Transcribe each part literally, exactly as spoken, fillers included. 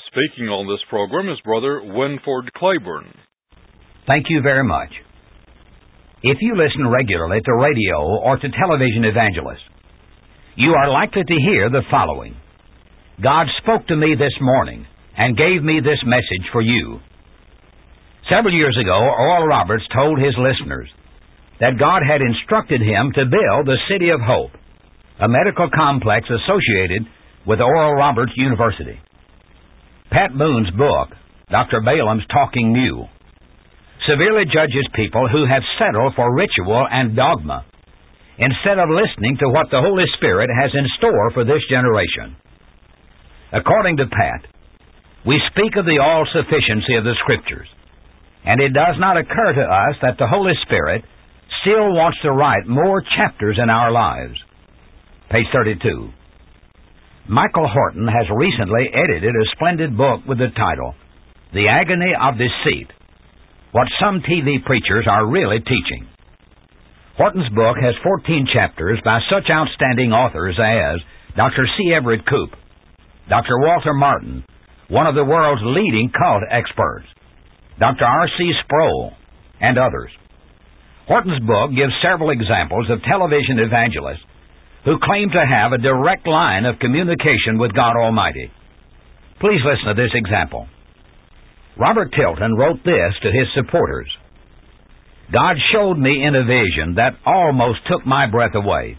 Speaking on this program is Brother Winford Claiborne. Thank you very much. If you listen regularly to radio or to television evangelists, you are likely to hear the following. God spoke to me this morning and gave me this message for you. Several years ago, Oral Roberts told his listeners that God had instructed him to build the City of Hope, a medical complex associated with Oral Roberts University. Pat Boone's book, Doctor Balaam's Talking Mule, severely judges people who have settled for ritual and dogma instead of listening to what the Holy Spirit has in store for this generation. According to Pat, we speak of the all-sufficiency of the Scriptures, and it does not occur to us that the Holy Spirit still wants to write more chapters in our lives. Page thirty-two. Michael Horton has recently edited a splendid book with the title, The Agony of Deceit, What Some T V Preachers Are Really Teaching. Horton's book has fourteen chapters by such outstanding authors as Doctor C. Everett Koop, Doctor Walter Martin, one of the world's leading cult experts, Doctor R C Sproul, and others. Horton's book gives several examples of television evangelists who claim to have a direct line of communication with God Almighty. Please listen to this example. Robert Tilton wrote this to his supporters. God showed me in a vision that almost took my breath away.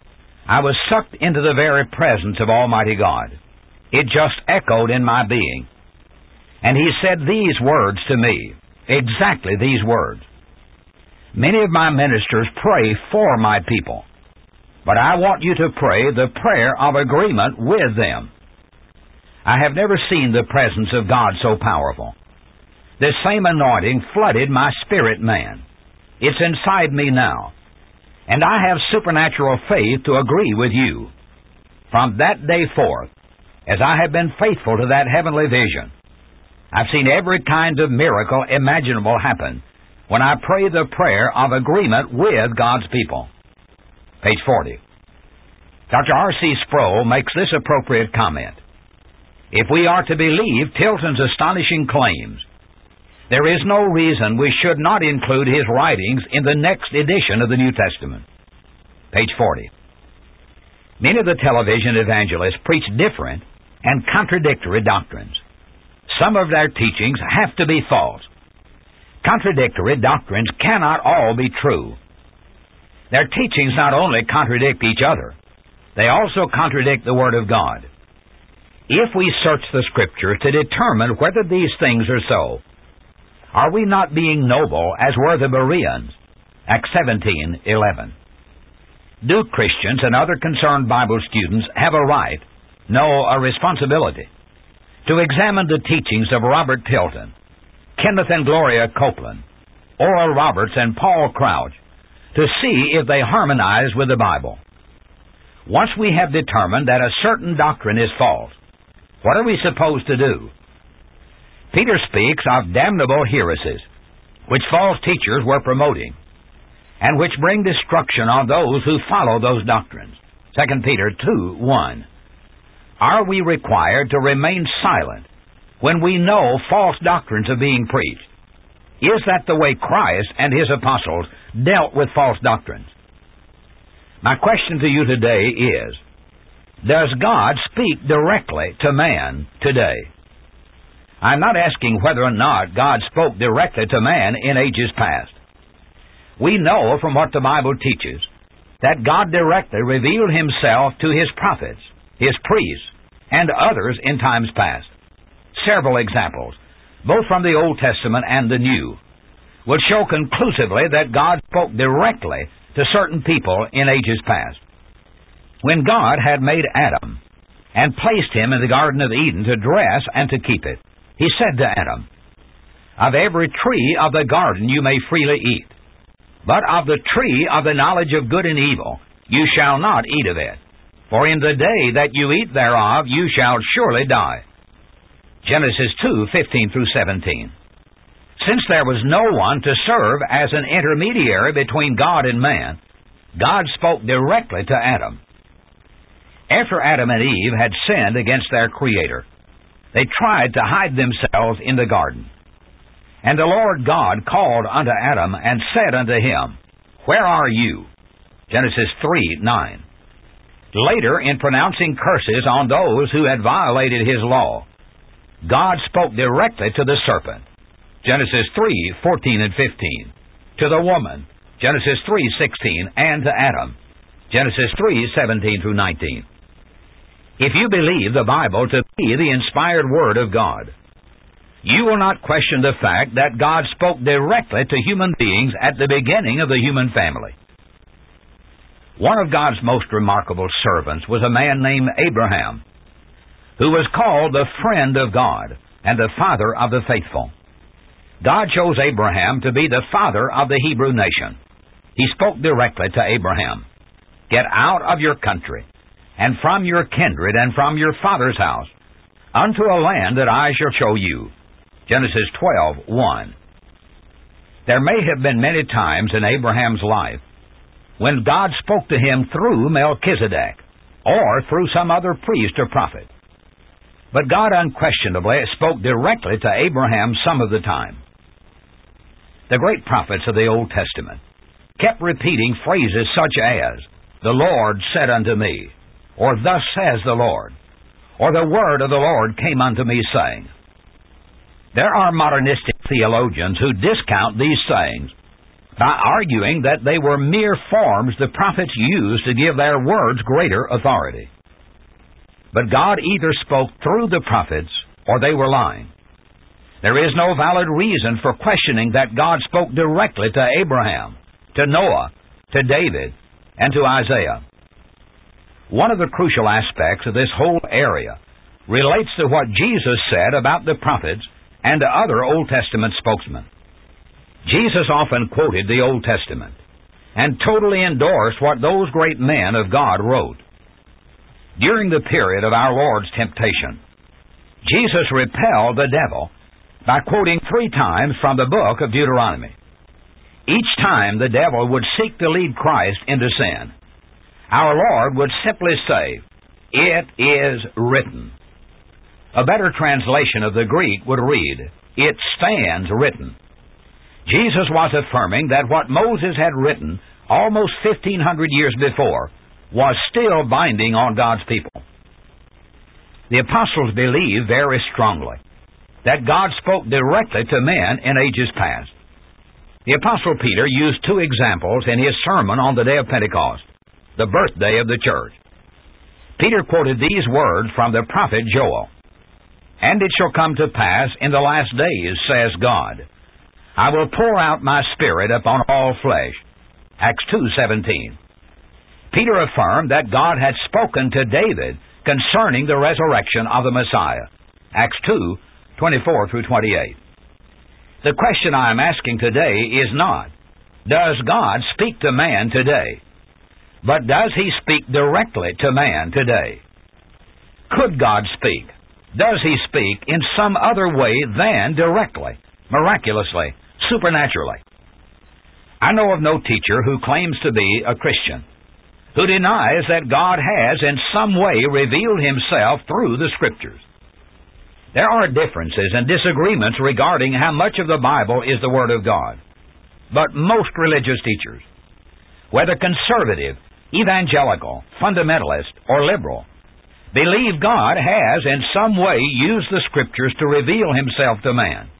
I was sucked into the very presence of Almighty God. It just echoed in my being. And he said these words to me, exactly these words. Many of my ministers pray for my people, but I want you to pray the prayer of agreement with them. I have never seen the presence of God so powerful. This same anointing flooded my spirit man. It's inside me now, and I have supernatural faith to agree with you. From that day forth, as I have been faithful to that heavenly vision, I've seen every kind of miracle imaginable happen when I pray the prayer of agreement with God's people. Page forty. Doctor R C Sproul makes this appropriate comment. If we are to believe Tilton's astonishing claims, there is no reason we should not include his writings in the next edition of the New Testament. Page forty. Many of the television evangelists preach different and contradictory doctrines. Some of their teachings have to be false. Contradictory doctrines cannot all be true. Their teachings not only contradict each other, they also contradict the Word of God. If we search the Scriptures to determine whether these things are so, are we not being noble as were the Bereans? Acts seventeen eleven. Do Christians and other concerned Bible students have a right, no, a responsibility, to examine the teachings of Robert Tilton, Kenneth and Gloria Copeland, Oral Roberts, and Paul Crouch, to see if they harmonize with the Bible? Once we have determined that a certain doctrine is false, what are we supposed to do? Peter speaks of damnable heresies, which false teachers were promoting, and which bring destruction on those who follow those doctrines. Second Peter two one. Are we required to remain silent when we know false doctrines are being preached? Is that the way Christ and his apostles dealt with false doctrines? My question to you today is, does God speak directly to man today? I'm not asking whether or not God spoke directly to man in ages past. We know from what the Bible teaches that God directly revealed himself to his prophets, his priests, and others in times past. Several examples, both from the Old Testament and the New, will show conclusively that God spoke directly to certain people in ages past. When God had made Adam and placed him in the Garden of Eden to dress and to keep it, he said to Adam, "Of every tree of the garden you may freely eat, but of the tree of the knowledge of good and evil you shall not eat of it, for in the day that you eat thereof you shall surely die." Genesis two fifteen through seventeen. Since there was no one to serve as an intermediary between God and man, God spoke directly to Adam. After Adam and Eve had sinned against their Creator, They tried to hide themselves in the garden. And the Lord God called unto Adam and said unto him, Where are you? Genesis three nine. Later, in pronouncing curses on those who had violated his law, God spoke directly to the serpent, Genesis three fourteen and fifteen, to the woman, Genesis three sixteen, and to Adam, Genesis three seventeen through nineteen. If you believe the Bible to be the inspired Word of God, you will not question the fact that God spoke directly to human beings at the beginning of the human family. One of God's most remarkable servants was a man named Abraham, who was called the friend of God and the father of the faithful. God chose Abraham to be the father of the Hebrew nation. He spoke directly to Abraham, Get out of your country, and from your kindred, and from your father's house, unto a land that I shall show you. Genesis twelve one. There may have been many times in Abraham's life when God spoke to him through Melchizedek, or through some other priest or prophet. But God unquestionably spoke directly to Abraham some of the time. The great prophets of the Old Testament kept repeating phrases such as, The Lord said unto me, or Thus says the Lord, or the word of the Lord came unto me, saying. There are modernistic theologians who discount these sayings by arguing that they were mere forms the prophets used to give their words greater authority. But God either spoke through the prophets or they were lying. There is no valid reason for questioning that God spoke directly to Abraham, to Noah, to David, and to Isaiah. One of the crucial aspects of this whole area relates to what Jesus said about the prophets and to other Old Testament spokesmen. Jesus often quoted the Old Testament and totally endorsed what those great men of God wrote. During the period of our Lord's temptation, Jesus repelled the devil by quoting three times from the book of Deuteronomy. Each time the devil would seek to lead Christ into sin, our Lord would simply say, It is written. A better translation of the Greek would read, It stands written. Jesus was affirming that what Moses had written almost fifteen hundred years before was still binding on God's people. The apostles believed very strongly that God spoke directly to men in ages past. The apostle Peter used two examples in his sermon on the day of Pentecost, the birthday of the church. Peter quoted these words from the prophet Joel. And it shall come to pass in the last days, says God, I will pour out my Spirit upon all flesh. Acts two seventeen. Peter affirmed that God had spoken to David concerning the resurrection of the Messiah. Acts two twenty-four through twenty-eight. The question I am asking today is not, does God speak to man today? But does He speak directly to man today? Could God speak? Does He speak in some other way than directly, miraculously, supernaturally? I know of no teacher who claims to be a Christian who denies that God has in some way revealed Himself through the Scriptures. There are differences and disagreements regarding how much of the Bible is the Word of God, but most religious teachers, whether conservative, evangelical, fundamentalist, or liberal, believe God has in some way used the Scriptures to reveal Himself to man.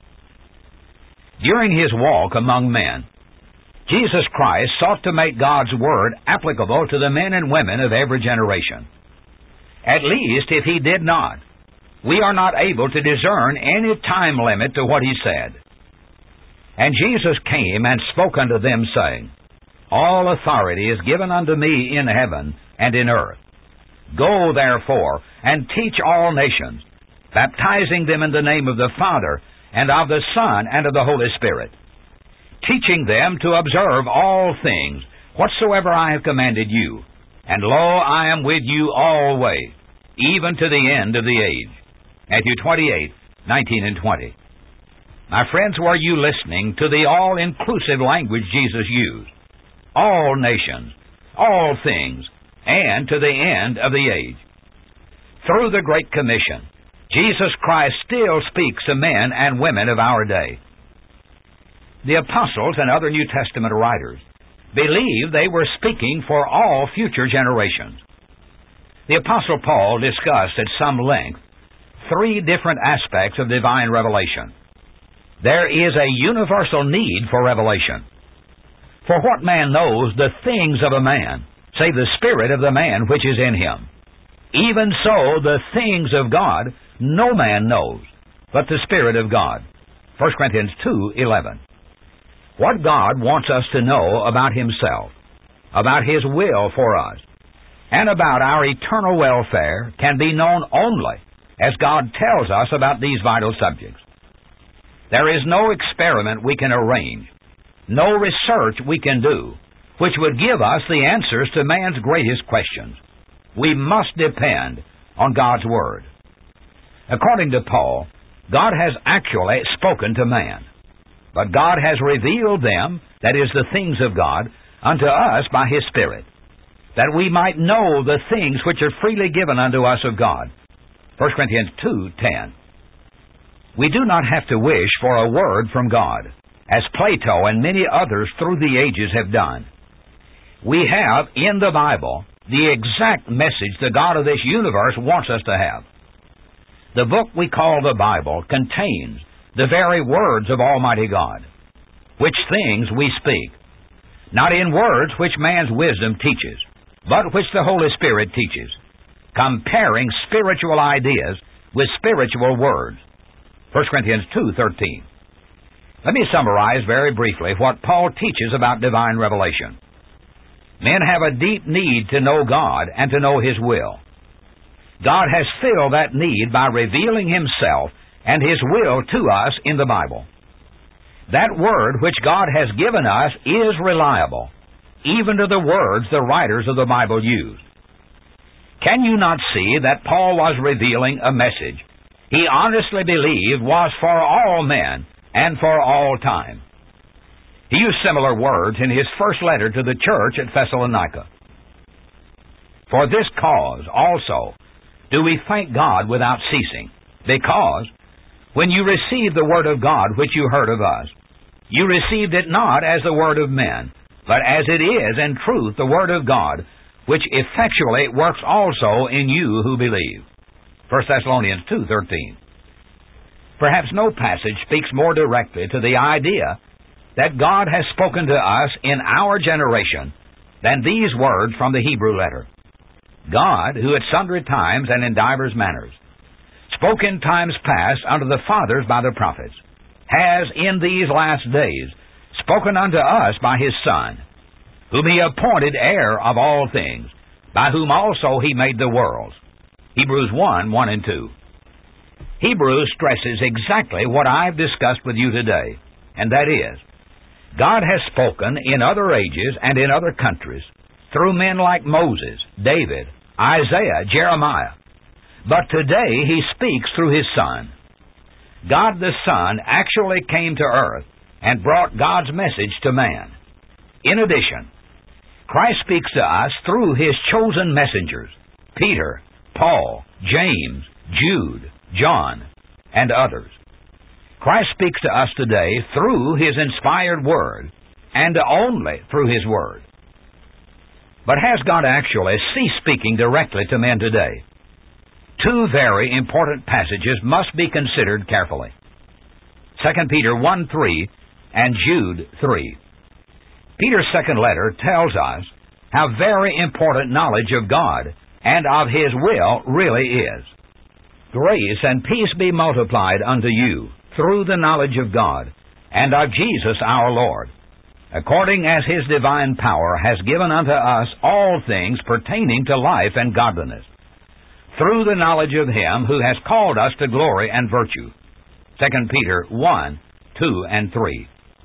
During His walk among men, Jesus Christ sought to make God's Word applicable to the men and women of every generation. At least, if He did not, we are not able to discern any time limit to what He said. And Jesus came and spoke unto them, saying, All authority is given unto me in heaven and in earth. Go, therefore, and teach all nations, baptizing them in the name of the Father, and of the Son, and of the Holy Spirit, teaching them to observe all things, whatsoever I have commanded you. And lo, I am with you always, even to the end of the age. Matthew twenty-eight, nineteen and twenty. My friends, were you listening to the all-inclusive language Jesus used? All nations, all things, and to the end of the age. Through the Great Commission, Jesus Christ still speaks to men and women of our day. The apostles and other New Testament writers believed they were speaking for all future generations. The Apostle Paul discussed at some length three different aspects of divine revelation. There is a universal need for revelation. For what man knows the things of a man, save the spirit of the man which is in him? Even so the things of God no man knows, but the Spirit of God. First Corinthians two eleven. What God wants us to know about Himself, about His will for us, and about our eternal welfare can be known only as God tells us about these vital subjects. There is no experiment we can arrange, no research we can do, which would give us the answers to man's greatest questions. We must depend on God's Word. According to Paul, God has actually spoken to man, but God has revealed them, that is, the things of God, unto us by His Spirit, that we might know the things which are freely given unto us of God. First Corinthians two ten. We do not have to wish for a word from God, as Plato and many others through the ages have done. We have in the Bible the exact message the God of this universe wants us to have. The book we call the Bible contains the very words of Almighty God, which things we speak, not in words which man's wisdom teaches, but which the Holy Spirit teaches, comparing spiritual ideas with spiritual words. First Corinthians two thirteen. Let me summarize very briefly what Paul teaches about divine revelation. Men have a deep need to know God and to know His will. God has filled that need by revealing Himself and His will to us in the Bible. That Word which God has given us is reliable, even to the words the writers of the Bible used. Can you not see that Paul was revealing a message he honestly believed was for all men and for all time? He used similar words in his first letter to the church at Thessalonica. For this cause also do we thank God without ceasing, because when you received the word of God which you heard of us, you received it not as the word of men, but as it is in truth the word of God, which effectually works also in you who believe. First Thessalonians two thirteen. Perhaps no passage speaks more directly to the idea that God has spoken to us in our generation than these words from the Hebrew letter. God, who at sundry times and in divers manners spoke in times past unto the fathers by the prophets, has in these last days spoken unto us by His Son, whom He appointed heir of all things, by whom also He made the worlds. Hebrews one, one and two. Hebrews stresses exactly what I've discussed with you today, and that is, God has spoken in other ages and in other countries through men like Moses, David, Isaiah, Jeremiah. But today He speaks through His Son. God the Son actually came to earth and brought God's message to man. In addition, Christ speaks to us through His chosen messengers, Peter, Paul, James, Jude, John, and others. Christ speaks to us today through His inspired Word, and only through His Word. But has God actually ceased speaking directly to men today? Two very important passages must be considered carefully. Second Peter one three and Jude three. Peter's second letter tells us how very important knowledge of God and of His will really is. Grace and peace be multiplied unto you through the knowledge of God and of Jesus our Lord, according as His divine power has given unto us all things pertaining to life and godliness, through the knowledge of Him who has called us to glory and virtue. Second Peter one, two, and three.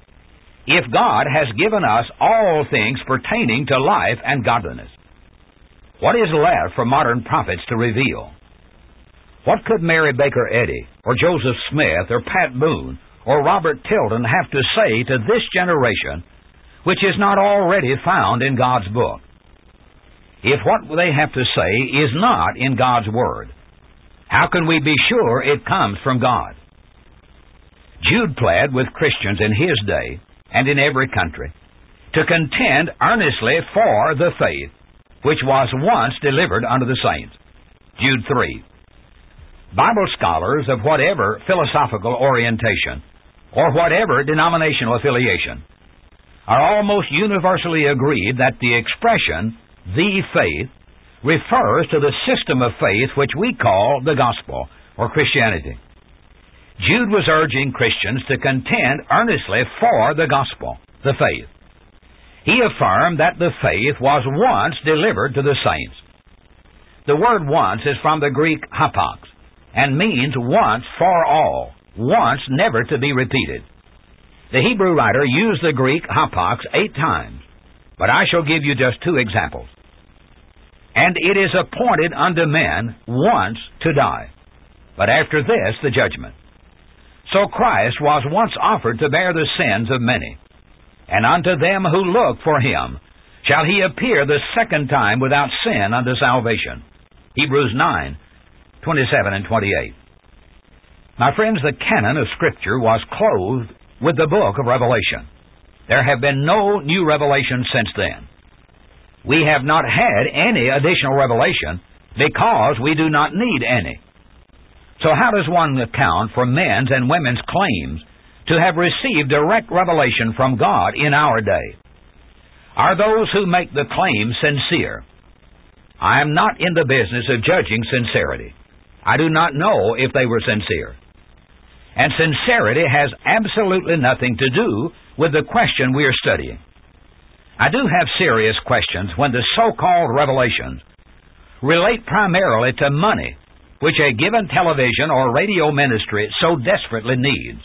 If God has given us all things pertaining to life and godliness, what is left for modern prophets to reveal? What could Mary Baker Eddy, or Joseph Smith, or Pat Boone, or Robert Tilden have to say to this generation which is not already found in God's book? If what they have to say is not in God's Word, How can we be sure it comes from God? Jude pled with Christians in his day and in every country to contend earnestly for the faith which was once delivered unto the saints. Jude three. Bible scholars of whatever philosophical orientation or whatever denominational affiliation are almost universally agreed that the expression, the faith, refers to the system of faith which we call the gospel or Christianity. Jude was urging Christians to contend earnestly for the gospel, the faith. He affirmed that the faith was once delivered to the saints. The word once is from the Greek hapax and means once for all, once never to be repeated. The Hebrew writer used the Greek hapax eight times, but I shall give you just two examples. And it is appointed unto men once to die, but after this the judgment. So Christ was once offered to bear the sins of many, and unto them who look for him shall he appear the second time without sin unto salvation. Hebrews nine, twenty-seven and twenty-eight. My friends, the canon of Scripture was clothed with the book of Revelation. There have been no new revelations since then. We have not had any additional revelation because we do not need any. So how does one account for men's and women's claims to have received direct revelation from God in our day? Are those who make the claim sincere? I am not in the business of judging sincerity. I do not know if they were sincere. And sincerity has absolutely nothing to do with the question we are studying. I do have serious questions when the so-called revelations relate primarily to money, which a given television or radio ministry so desperately needs.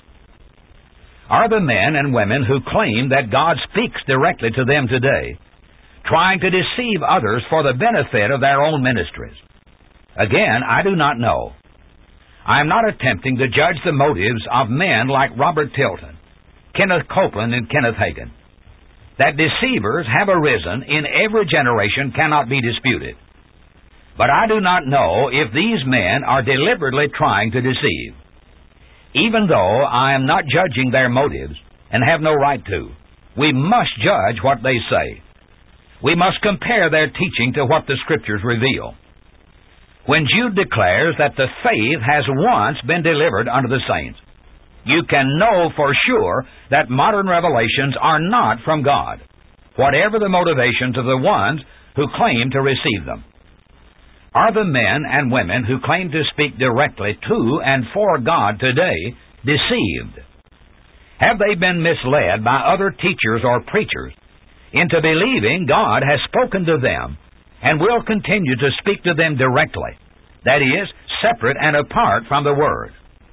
Are the men and women who claim that God speaks directly to them today trying to deceive others for the benefit of their own ministries? Again, I do not know. I am not attempting to judge the motives of men like Robert Tilton, Kenneth Copeland, and Kenneth Hagin. That deceivers have arisen in every generation cannot be disputed. But I do not know if these men are deliberately trying to deceive. Even though I am not judging their motives, and have no right to, we must judge what they say. We must compare their teaching to what the Scriptures reveal. When Jude declares that the faith has once been delivered unto the saints, you can know for sure that modern revelations are not from God, whatever the motivations of the ones who claim to receive them. Are the men and women who claim to speak directly to and for God today deceived? Have they been misled by other teachers or preachers into believing God has spoken to them and will continue to speak to them directly, that is, separate and apart from the Word?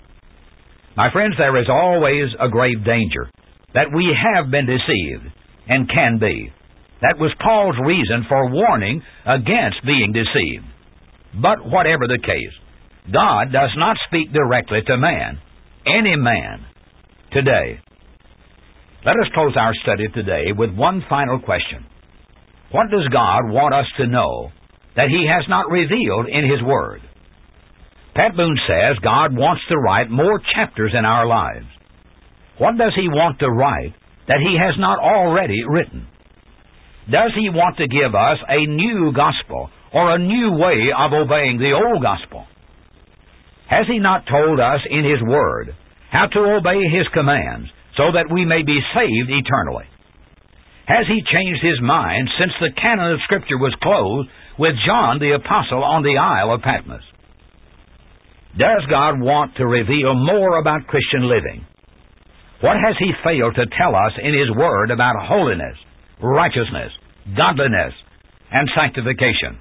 My friends, there is always a grave danger that we have been deceived and can be. That was Paul's reason for warning against being deceived. But whatever the case, God does not speak directly to man, any man, today. Let us close our study today with one final question. What does God want us to know that He has not revealed in His Word? Pat Boone says God wants to write more chapters in our lives. What does He want to write that He has not already written? Does He want to give us a new gospel or a new way of obeying the old gospel? Has He not told us in His Word how to obey His commands so that we may be saved eternally? Has He changed His mind since the canon of Scripture was closed with John the Apostle on the Isle of Patmos? Does God want to reveal more about Christian living? What has He failed to tell us in His Word about holiness, righteousness, godliness, and sanctification?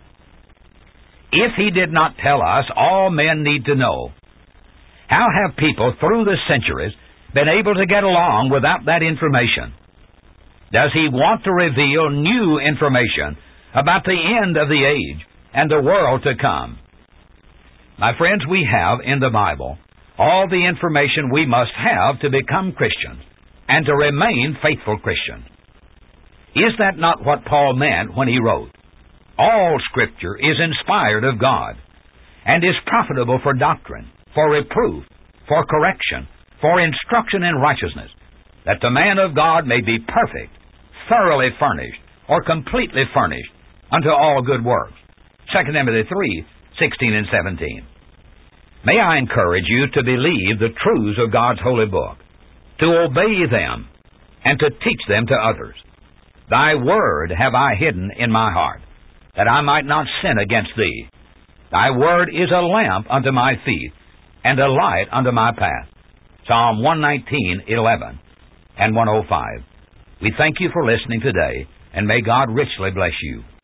If He did not tell us all men need to know, how have people through the centuries been able to get along without that information? Does He want to reveal new information about the end of the age and the world to come? My friends, we have in the Bible all the information we must have to become Christians and to remain faithful Christians. Is that not what Paul meant when he wrote, "All Scripture is inspired of God, and is profitable for doctrine, for reproof, for correction, for instruction in righteousness, that the man of God may be perfect, thoroughly furnished, or completely furnished, unto all good works. Second Timothy three, sixteen and seventeen. May I encourage you to believe the truths of God's holy book, to obey them, and to teach them to others. Thy word have I hidden in my heart, that I might not sin against thee. Thy word is a lamp unto my feet, and a light unto my path. Psalm one nineteen, eleven and one oh five. We thank you for listening today, and may God richly bless you.